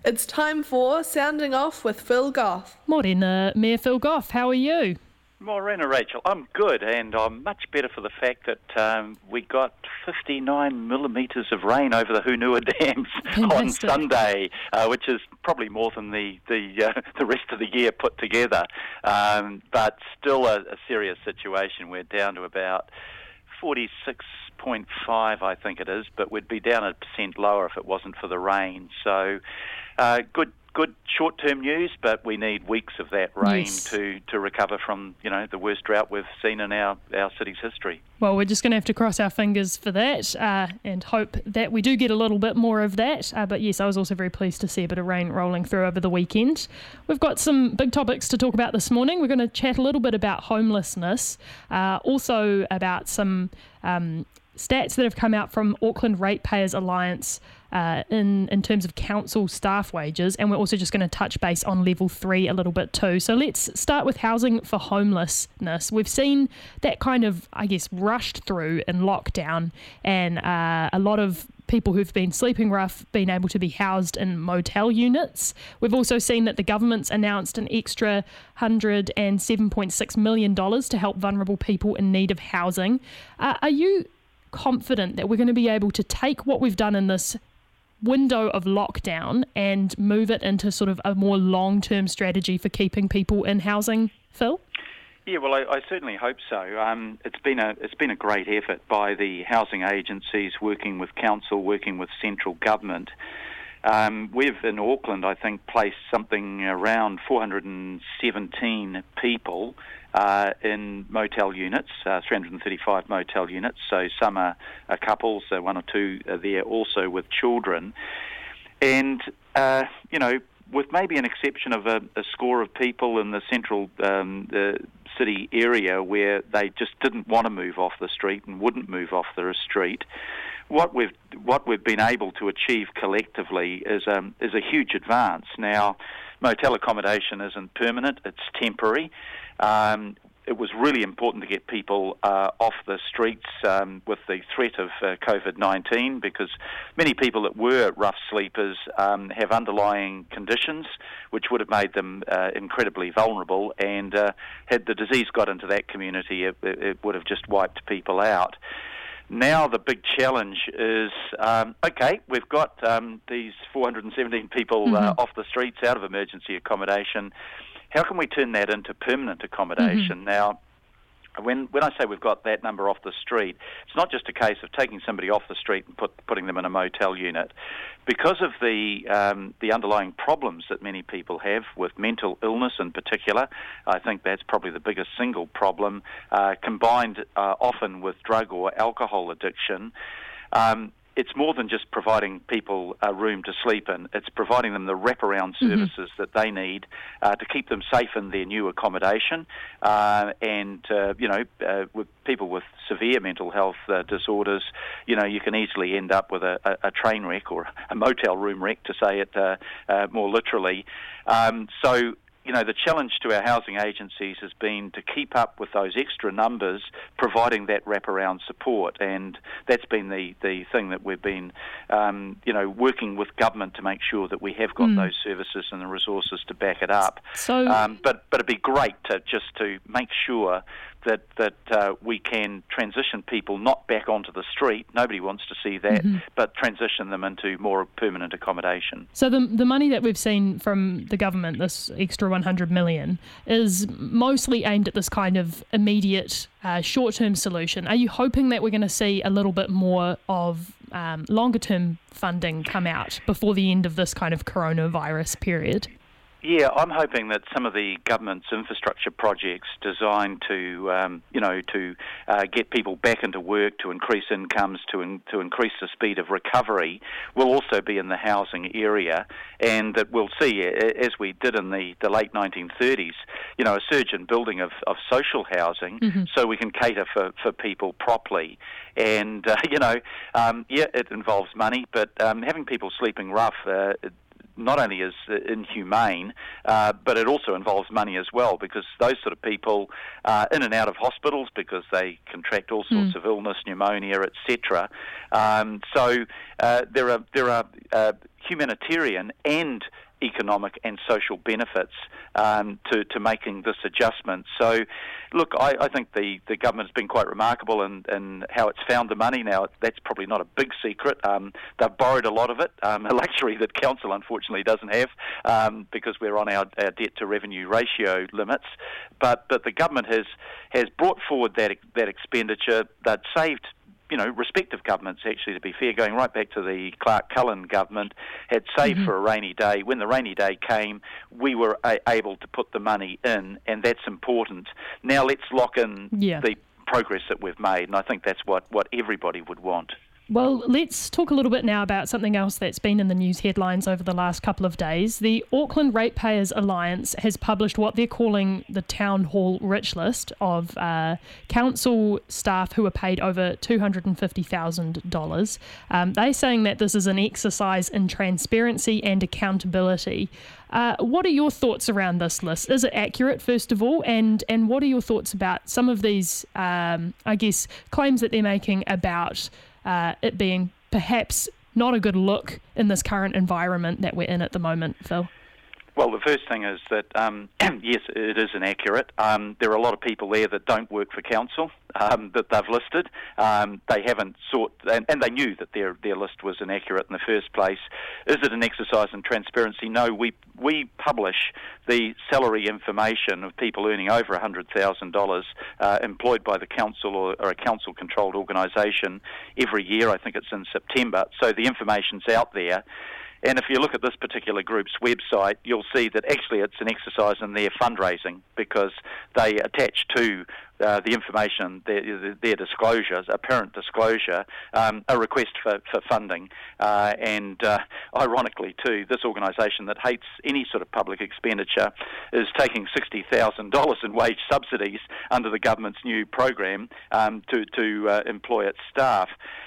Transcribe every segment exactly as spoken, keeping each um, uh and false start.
It's time for Sounding Off with Phil Goff. Morena, Mayor Phil Goff, how are you? Morena, Rachel, I'm good, and I'm much better for the fact that um, we got fifty-nine millimetres of rain over the Hunua dams on Sunday, uh, which is probably more than the the, uh, the rest of the year put together. Um, but still a, a serious situation. We're down to about forty-six point five, I think it is, but we'd be down a percent lower if it wasn't for the rain. So uh, good. Good short-term news, but we need weeks of that rain yes. to, to recover from, you know, the worst drought we've seen in our, our city's history. Well, we're just going to have to cross our fingers for that uh, and hope that we do get a little bit more of that. Uh, but yes, I was also very pleased to see a bit of rain rolling through over the weekend. We've got some big topics to talk about this morning. We're going to chat a little bit about homelessness, uh, also about some um, stats that have come out from Auckland Ratepayers Alliance Uh, in, in terms of council staff wages, and we're also just going to touch base on level three a little bit too. So let's start with housing for homelessness. We've seen that kind of, I guess, rushed through in lockdown, and uh, a lot of people who've been sleeping rough being able to be housed in motel units. We've also seen that the government's announced an extra one hundred seven point six million dollars to help vulnerable people in need of housing. Uh, are you confident that we're going to be able to take what we've done in this window of lockdown and move it into sort of a more long-term strategy for keeping people in housing, Phil? Yeah, well, I, I certainly hope so. Um, it's been a it's been a great effort by the housing agencies working with council, working with central government. Um, we've in Auckland, I think, placed something around four hundred seventeen people uh, in motel units, uh, three hundred thirty-five motel units. So some are, are couples, uh, one or two are there also with children. And, uh, you know, with maybe an exception of a, a score of people in the central um, the city area where they just didn't want to move off the street and wouldn't move off the street, what we've what we've been able to achieve collectively is um, is a huge advance. Now, motel accommodation isn't permanent; it's temporary. Um, it was really important to get people uh, off the streets um, with the threat of uh, COVID nineteen, because many people that were rough sleepers um, have underlying conditions which would have made them uh, incredibly vulnerable, and uh, had the disease got into that community, it, it would have just wiped people out. Now the big challenge is, um, okay, we've got um, these four hundred seventeen people mm-hmm. uh, off the streets out of emergency accommodation. How can we turn that into permanent accommodation? Mm-hmm. Now, when when I say we've got that number off the street, it's not just a case of taking somebody off the street and put, putting them in a motel unit. Because of the um, the underlying problems that many people have with mental illness in particular, I think that's probably the biggest single problem, uh, combined uh, often with drug or alcohol addiction. Um, It's more than just providing people a room to sleep in. It's providing them the wraparound services mm-hmm. that they need uh, to keep them safe in their new accommodation. Uh, and, uh, you know, uh, with people with severe mental health uh, disorders, you know, you can easily end up with a, a, a train wreck or a motel room wreck, to say it uh, uh, more literally. Um, so, you know, the challenge to our housing agencies has been to keep up with those extra numbers, providing that wraparound support, and that's been the, the thing that we've been, um, you know, working with government to make sure that we have got mm. those services and the resources to back it up. So, um, but but it'd be great to just to make sure that that uh, we can transition people not back onto the street. Nobody wants to see that, mm-hmm. but transition them into more permanent accommodation. So the the money that we've seen from the government, this extra one hundred million, is mostly aimed at this kind of immediate uh, short-term solution. Are you hoping that we're going to see a little bit more of um, longer-term funding come out before the end of this kind of coronavirus period? Yeah, I'm hoping that some of the government's infrastructure projects designed to, um, you know, to uh, get people back into work, to increase incomes, to in, to increase the speed of recovery, will also be in the housing area, and that we'll see, as we did in the, the late nineteen thirties, you know, a surge in building of, of social housing, mm-hmm. so we can cater for, for people properly. And, uh, you know, um, yeah, it involves money, but um, having people sleeping rough, uh, not only is inhumane, uh, but it also involves money as well, because those sort of people are in and out of hospitals because they contract all sorts mm. of illness, pneumonia, et cetera. Um, so uh, there are there are uh, humanitarian and economic and social benefits um, to, to making this adjustment. So, look, I, I think the, the government's been quite remarkable in, in how it's found the money. Now, that's probably not a big secret. Um, they've borrowed a lot of it, um, a luxury that council unfortunately doesn't have um, because we're on our, our debt-to-revenue ratio limits. But, but the government has, has brought forward that, that expenditure. They'd saved you know, respective governments, actually, to be fair, going right back to the Clark Cullen government, had saved mm-hmm. for a rainy day. When the rainy day came, we were a- able to put the money in, and that's important. Now let's lock in yeah. the progress that we've made, and I think that's what, what everybody would want. Well, let's talk a little bit now about something else that's been in the news headlines over the last couple of days. The Auckland Ratepayers Alliance has published what they're calling the Town Hall Rich List of uh, council staff who are paid over two hundred fifty thousand dollars. Um, they're saying that this is an exercise in transparency and accountability. Uh, what are your thoughts around this list? Is it accurate, first of all? And, and what are your thoughts about some of these, um, I guess, claims that they're making about Uh, it being perhaps not a good look in this current environment that we're in at the moment, Phil? Well, the first thing is that, um, yes, it is inaccurate. Um, there are a lot of people there that don't work for council um, that they've listed. Um, they haven't sought, and, and they knew that their their list was inaccurate in the first place. Is it an exercise in transparency? No, we we publish the salary information of people earning over one hundred thousand dollars uh, employed by the council or, or a council-controlled organisation every year. I think it's in September. So the information's out there. And if you look at this particular group's website, you'll see that actually it's an exercise in their fundraising because they attach to uh, the information, their, their disclosures, apparent disclosure, um, a request for, for funding. Uh, and uh, ironically too, this organisation that hates any sort of public expenditure is taking sixty thousand dollars in wage subsidies under the government's new program um, to, to uh, employ its staff.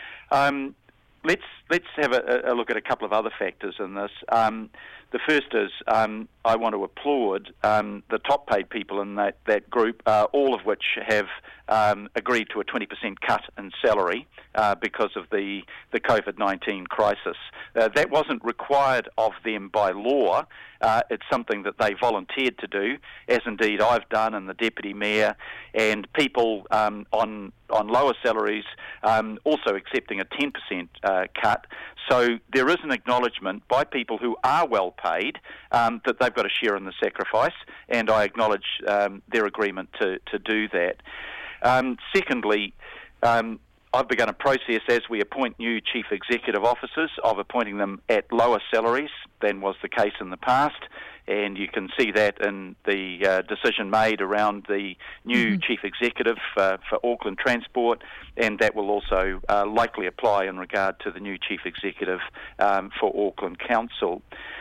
Um, Let's let's have a, a look at a couple of other factors in this. Um, the first is um, I want to applaud um, the top paid people in that, that group, uh, all of which have um, agreed to a twenty percent cut in salary uh, because of the, the COVID nineteen crisis. Uh, that wasn't required of them by law. Uh, it's something that they volunteered to do, as indeed I've done and the Deputy Mayor, and people um, on on lower salaries um, also accepting a ten percent uh, cut. So there is an acknowledgement by people who are well paid um, that they've got a share in the sacrifice, and I acknowledge um, their agreement to, to do that. Um, secondly, um, I've begun a process as we appoint new chief executive officers of appointing them at lower salaries than was the case in the past. And you can see that in the uh, decision made around the new mm-hmm. chief executive uh, for Auckland Transport, and that will also uh, likely apply in regard to the new chief executive um, for Auckland Council.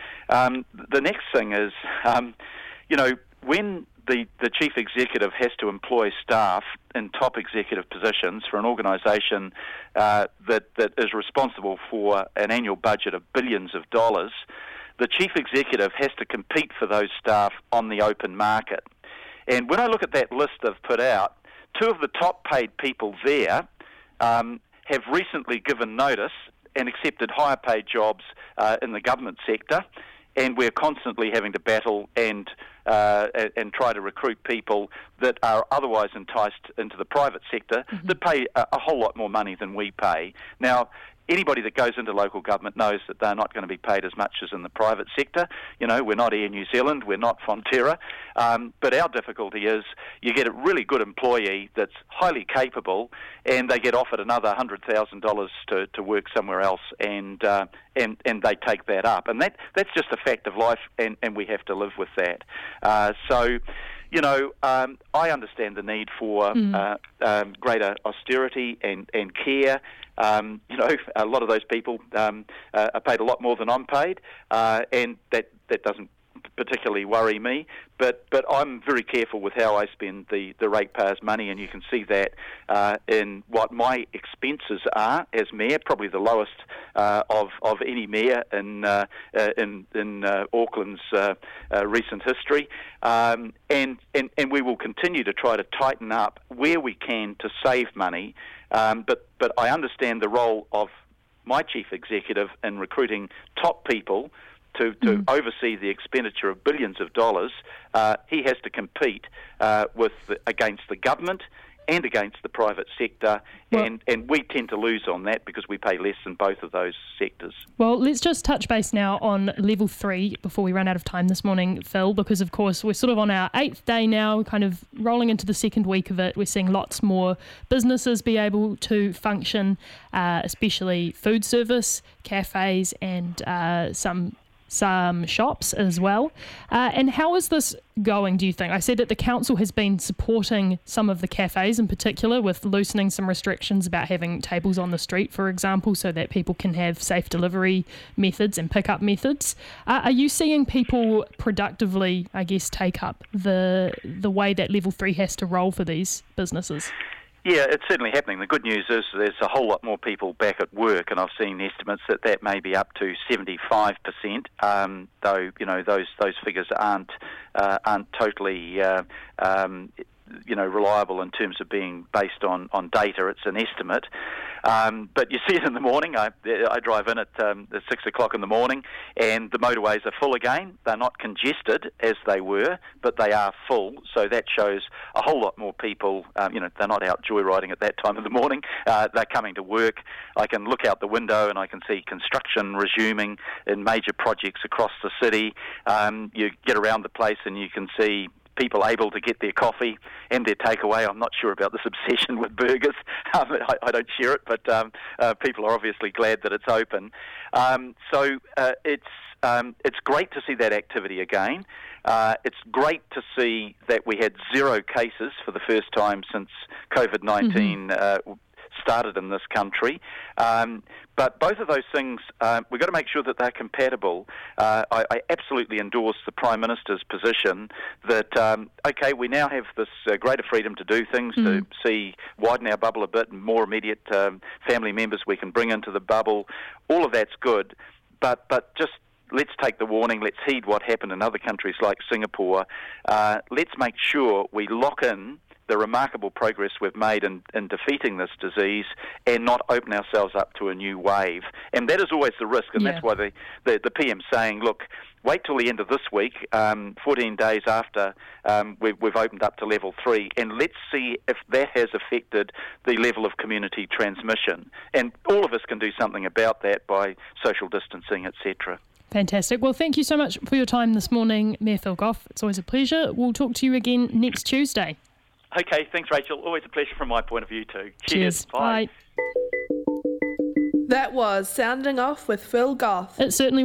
Um, the next thing is, um, you know, when the, the chief executive has to employ staff in top executive positions for an organisation uh, that, that is responsible for an annual budget of billions of dollars, the chief executive has to compete for those staff on the open market. And when I look at that list they've put out, two of the top paid people there um, have recently given notice and accepted higher paid jobs uh, in the government sector, and we're constantly having to battle and uh, and try to recruit people that are otherwise enticed into the private sector mm-hmm. that pay a, a whole lot more money than we pay. Now, anybody that goes into local government knows that they're not going to be paid as much as in the private sector. You know, we're not Air New Zealand, we're not Fonterra, um, but our difficulty is you get a really good employee that's highly capable and they get offered another one hundred thousand dollars to, to work somewhere else, and, uh, and and they take that up. And that that's just a fact of life, and, and we have to live with that. Uh, so... You know, um, I understand the need for mm. uh, um, greater austerity and, and care. Um, you know, a lot of those people um, uh, are paid a lot more than I'm paid, uh, and that, that doesn't particularly worry me. But but I'm very careful with how I spend the, the ratepayers' money, and you can see that uh, in what my expenses are as mayor, probably the lowest uh, of of any mayor in uh, uh, in in uh, Auckland's uh, uh, recent history, um, and, and and we will continue to try to tighten up where we can to save money. Um, but but I understand the role of my chief executive in recruiting top people to, to mm. oversee the expenditure of billions of dollars, uh, he has to compete uh, with the, against the government and against the private sector, well, and, and we tend to lose on that because we pay less than both of those sectors. Well, let's just touch base now on level three before we run out of time this morning, Phil, because of course we're sort of on our eighth day now, kind of rolling into the second week of it. We're seeing lots more businesses be able to function, uh, especially food service, cafes, and uh, some some shops as well. Uh, and how is this going, do you think? I said that the council has been supporting some of the cafes in particular with loosening some restrictions about having tables on the street, for example, so that people can have safe delivery methods and pick-up methods. Uh, are you seeing people productively, I guess, take up the the way that level three has to roll for these businesses? Yeah, it's certainly happening. The good news is there's a whole lot more people back at work, and I've seen estimates that that may be up to seventy-five percent. Um, though you know those those figures aren't uh, aren't totally uh, um, you know reliable in terms of being based on, on data. It's an estimate. Um, but you see it in the morning. I, I drive in at, um, at six o'clock in the morning, and the motorways are full again. They're not congested as they were, but they are full. So that shows a whole lot more people. Um, you know, they're not out joyriding at that time of the morning. Uh, they're coming to work. I can look out the window and I can see construction resuming in major projects across the city. Um, you get around the place and you can see people able to get their coffee and their takeaway. I'm not sure about this obsession with burgers. Um, I, I don't share it, but um, uh, people are obviously glad that it's open. Um, so uh, it's um, it's great to see that activity again. Uh, it's great to see that we had zero cases for the first time since COVID nineteen mm-hmm. uh, started in this country. Um, but both of those things, uh, we've got to make sure that they're compatible. Uh, I, I absolutely endorse the Prime Minister's position that, um, okay, we now have this uh, greater freedom to do things, mm. to see, widen our bubble a bit, and more immediate um, family members we can bring into the bubble. All of that's good, but but just let's take the warning, let's heed what happened in other countries like Singapore. Uh, let's make sure we lock in the remarkable progress we've made in, in defeating this disease and not open ourselves up to a new wave. And that is always the risk, and yeah. that's why the, the, the P M's saying, look, wait till the end of this week, um, fourteen days after um, we've, we've opened up to level three, and let's see if that has affected the level of community transmission. And all of us can do something about that by social distancing, et cetera. Fantastic. Well, thank you so much for your time this morning, Mayor Phil Goff. It's always a pleasure. We'll talk to you again next Tuesday. Okay, thanks, Rachel. Always a pleasure from my point of view too. Cheers. Cheers. Bye. Bye. That was Sounding Off with Phil Goff. It certainly